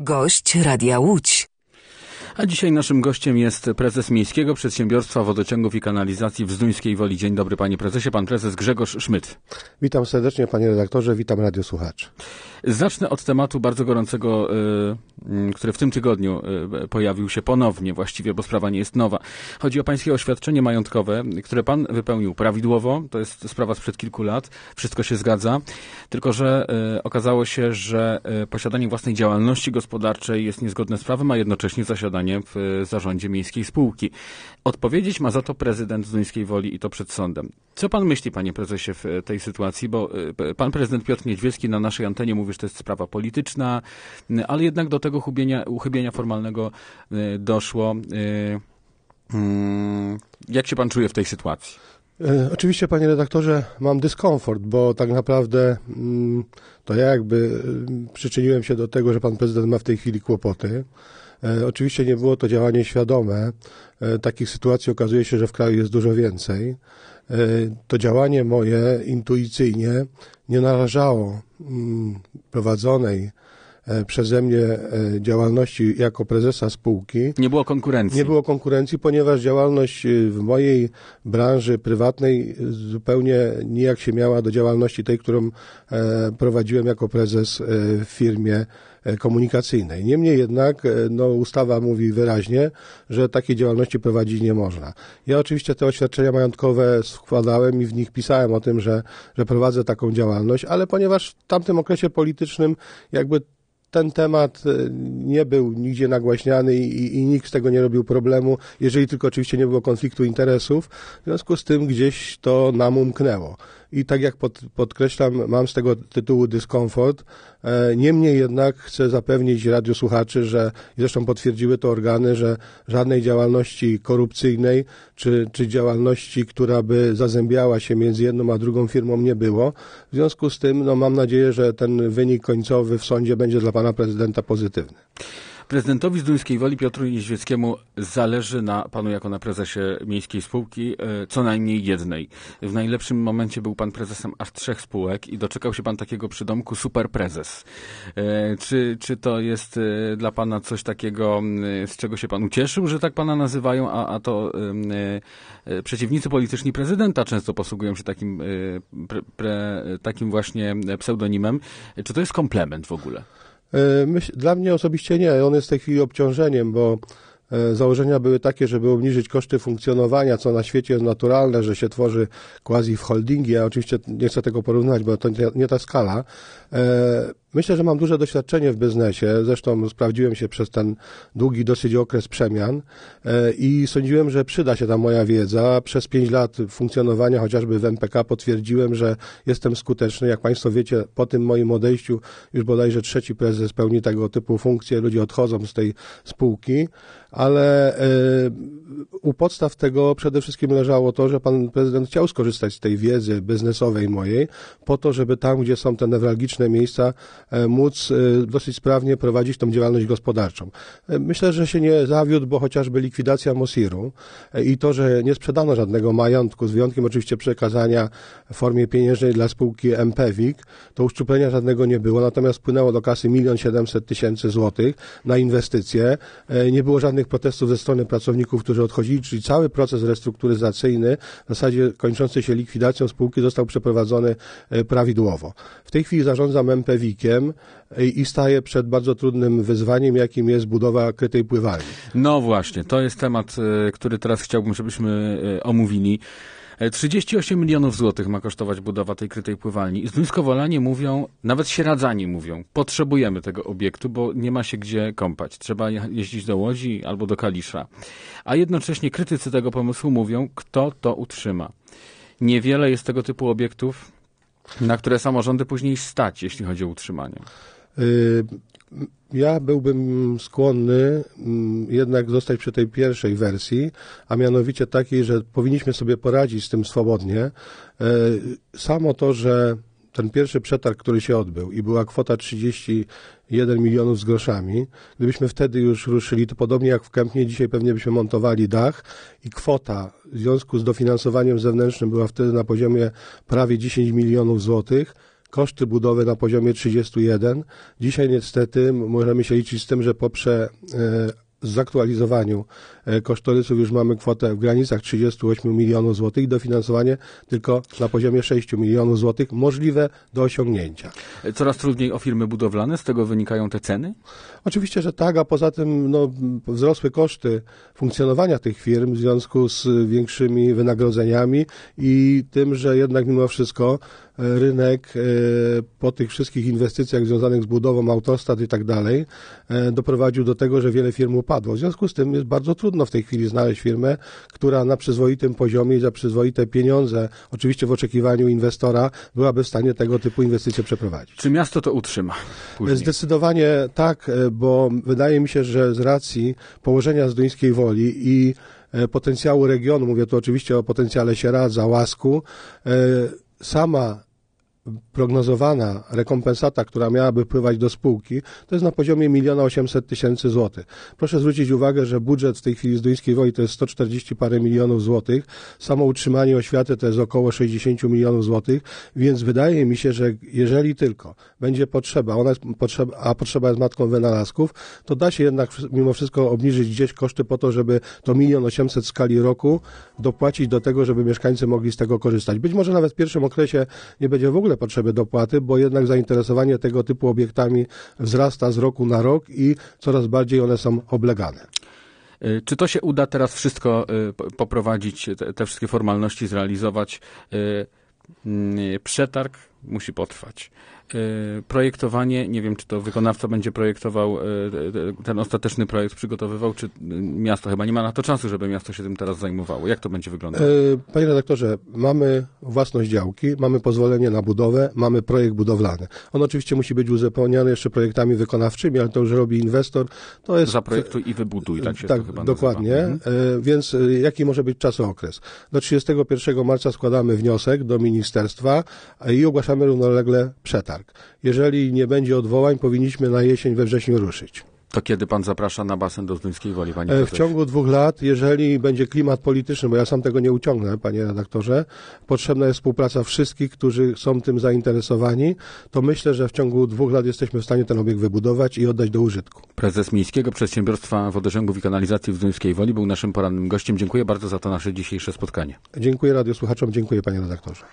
Gość Radia Łódź. A dzisiaj naszym gościem jest prezes Miejskiego Przedsiębiorstwa Wodociągów i Kanalizacji w Zduńskiej Woli. Dzień dobry, panie prezesie, pan prezes Grzegorz Szmyt. Witam serdecznie, panie redaktorze, witam radiosłuchaczy. Zacznę od tematu bardzo gorącego, który w tym tygodniu pojawił się ponownie właściwie, bo sprawa nie jest nowa. Chodzi o pańskie oświadczenie majątkowe, które pan wypełnił prawidłowo. To jest sprawa sprzed kilku lat. Wszystko się zgadza. Tylko że okazało się, że posiadanie własnej działalności gospodarczej jest niezgodne z prawem, a jednocześnie zasiadanie w zarządzie miejskiej spółki. Odpowiedzieć ma za to prezydent Zduńskiej Woli i to przed sądem. Co pan myśli, panie prezesie, w tej sytuacji? Bo pan prezydent Piotr Niedźwiecki na naszej antenie mówi, że to jest sprawa polityczna, ale jednak do tego uchybienia formalnego doszło. Jak się pan czuje w tej sytuacji? Oczywiście, panie redaktorze, mam dyskomfort, bo tak naprawdę to ja przyczyniłem się do tego, że pan prezydent ma w tej chwili kłopoty. Oczywiście nie było to działanie świadome. Takich sytuacji okazuje się, że w kraju jest dużo więcej. To działanie moje intuicyjnie nie narażało prowadzonej przeze mnie działalności jako prezesa spółki. Nie było konkurencji. Nie było konkurencji, ponieważ działalność w mojej branży prywatnej zupełnie nijak się miała do działalności tej, którą prowadziłem jako prezes w firmie komunikacyjnej. Niemniej jednak ustawa mówi wyraźnie, że takiej działalności prowadzić nie można. Ja oczywiście te oświadczenia majątkowe składałem i w nich pisałem o tym, że prowadzę taką działalność, ale ponieważ w tamtym okresie politycznym ten temat nie był nigdzie nagłaśniany i nikt z tego nie robił problemu, jeżeli tylko oczywiście nie było konfliktu interesów, w związku z tym gdzieś to nam umknęło. I tak jak podkreślam, mam z tego tytułu dyskomfort. Niemniej jednak chcę zapewnić radiosłuchaczy, i zresztą potwierdziły to organy, że żadnej działalności korupcyjnej czy działalności, która by zazębiała się między jedną a drugą firmą nie było. W związku z tym mam nadzieję, że ten wynik końcowy w sądzie będzie dla pana prezydenta pozytywny. Prezydentowi Zduńskiej Woli Piotrowi Niedźwieckiemu zależy na panu jako na prezesie miejskiej spółki co najmniej jednej. W najlepszym momencie był pan prezesem aż 3 spółek i doczekał się pan takiego przydomku superprezes. Czy to jest dla pana coś takiego, z czego się pan ucieszył, że tak pana nazywają, a to przeciwnicy polityczni prezydenta często posługują się takim właśnie pseudonimem. Czy to jest komplement w ogóle? Dla mnie osobiście nie. On jest w tej chwili obciążeniem, bo założenia były takie, żeby obniżyć koszty funkcjonowania, co na świecie jest naturalne, że się tworzy quasi w holdingi. Ja oczywiście nie chcę tego porównywać, bo to nie ta skala. Myślę, że mam duże doświadczenie w biznesie. Zresztą sprawdziłem się przez ten długi dosyć okres przemian i sądziłem, że przyda się ta moja wiedza. Przez 5 lat funkcjonowania chociażby w MPK potwierdziłem, że jestem skuteczny. Jak państwo wiecie, po tym moim odejściu już bodajże 3. prezes pełni tego typu funkcje. Ludzie odchodzą z tej spółki, ale u podstaw tego przede wszystkim leżało to, że pan prezydent chciał skorzystać z tej wiedzy biznesowej mojej po to, żeby tam, gdzie są te newralgiczne miejsca, móc dosyć sprawnie prowadzić tą działalność gospodarczą. Myślę, że się nie zawiódł, bo chociażby likwidacja Mosiru i to, że nie sprzedano żadnego majątku, z wyjątkiem oczywiście przekazania w formie pieniężnej dla spółki MPWiK, to uszczuplenia żadnego nie było, natomiast wpłynęło do kasy 1 700 000 złotych na inwestycje. Nie było żadnych protestów ze strony pracowników, którzy odchodzili, czyli cały proces restrukturyzacyjny, w zasadzie kończący się likwidacją spółki, został przeprowadzony prawidłowo. W tej chwili zarządzam MPWiK-iem i staję przed bardzo trudnym wyzwaniem, jakim jest budowa krytej pływalni. No właśnie, to jest temat, który teraz chciałbym, żebyśmy omówili. 38 milionów złotych ma kosztować budowa tej krytej pływalni. Zduńskowolanie mówią, nawet sieradzanie mówią, potrzebujemy tego obiektu, bo nie ma się gdzie kąpać. Trzeba jeździć do Łodzi albo do Kalisza. A jednocześnie krytycy tego pomysłu mówią, kto to utrzyma. Niewiele jest tego typu obiektów, na które samorządy później stać, jeśli chodzi o utrzymanie. Ja byłbym skłonny jednak zostać przy tej pierwszej wersji, a mianowicie takiej, że powinniśmy sobie poradzić z tym swobodnie. Samo to, że ten pierwszy przetarg, który się odbył i była kwota 31 milionów z groszami, gdybyśmy wtedy już ruszyli, to podobnie jak w Kępnie, dzisiaj pewnie byśmy montowali dach i kwota w związku z dofinansowaniem zewnętrznym była wtedy na poziomie prawie 10 milionów złotych, koszty budowy na poziomie 31. Dzisiaj niestety możemy się liczyć z tym, że po zaktualizowaniu kosztorysów już mamy kwotę w granicach 38 milionów złotych i dofinansowanie tylko na poziomie 6 milionów złotych możliwe do osiągnięcia. Coraz trudniej o firmy budowlane, z tego wynikają te ceny? Oczywiście, że tak, a poza tym wzrosły koszty funkcjonowania tych firm w związku z większymi wynagrodzeniami i tym, że jednak mimo wszystko rynek po tych wszystkich inwestycjach związanych z budową autostrad i tak dalej doprowadził do tego, że wiele firm upadło. W związku z tym jest bardzo trudno w tej chwili znaleźć firmę, która na przyzwoitym poziomie i za przyzwoite pieniądze, oczywiście w oczekiwaniu inwestora, byłaby w stanie tego typu inwestycje przeprowadzić. Czy miasto to utrzyma później? Zdecydowanie tak, bo wydaje mi się, że z racji położenia Zduńskiej Woli i potencjału regionu, mówię tu oczywiście o potencjale Sieradza, Łasku, sama prognozowana rekompensata, która miałaby wpływać do spółki, to jest na poziomie 1 800 000 złotych. Proszę zwrócić uwagę, że budżet w tej chwili Zduńskiej Woli to jest 140 parę milionów złotych. Samo utrzymanie oświaty to jest około 60 milionów złotych, więc wydaje mi się, że jeżeli tylko będzie potrzeba, a potrzeba jest matką wynalazków, to da się jednak mimo wszystko obniżyć gdzieś koszty po to, żeby to 1 800 000 w skali roku dopłacić do tego, żeby mieszkańcy mogli z tego korzystać. Być może nawet w pierwszym okresie nie będzie w ogóle potrzeby dopłaty, bo jednak zainteresowanie tego typu obiektami wzrasta z roku na rok i coraz bardziej one są oblegane. Czy to się uda teraz wszystko poprowadzić, te wszystkie formalności zrealizować? Przetarg musi potrwać. Projektowanie, nie wiem, czy to wykonawca będzie projektował, ten ostateczny projekt przygotowywał, czy miasto chyba nie ma na to czasu, żeby miasto się tym teraz zajmowało. Jak to będzie wyglądać? Panie redaktorze, mamy własność działki, mamy pozwolenie na budowę, mamy projekt budowlany. On oczywiście musi być uzupełniany jeszcze projektami wykonawczymi, ale to już robi inwestor. To jest... Zaprojektuj i wybuduj, tak się tak, to chyba dokładnie. nazywa. Więc jaki może być czasookres? Do 31 marca składamy wniosek do ministerstwa i ogłaszamy równolegle przetarg. Jeżeli nie będzie odwołań, powinniśmy na jesień, we wrześniu ruszyć. To kiedy pan zaprasza na basen do Zduńskiej Woli, panie prezesie? W ciągu 2 lat, jeżeli będzie klimat polityczny, bo ja sam tego nie uciągnę, panie redaktorze, potrzebna jest współpraca wszystkich, którzy są tym zainteresowani, to myślę, że w ciągu 2 lat jesteśmy w stanie ten obiekt wybudować i oddać do użytku. Prezes Miejskiego Przedsiębiorstwa Wodociągów i Kanalizacji w Zduńskiej Woli był naszym porannym gościem. Dziękuję bardzo za to nasze dzisiejsze spotkanie. Dziękuję radiosłuchaczom, dziękuję panie redaktorze.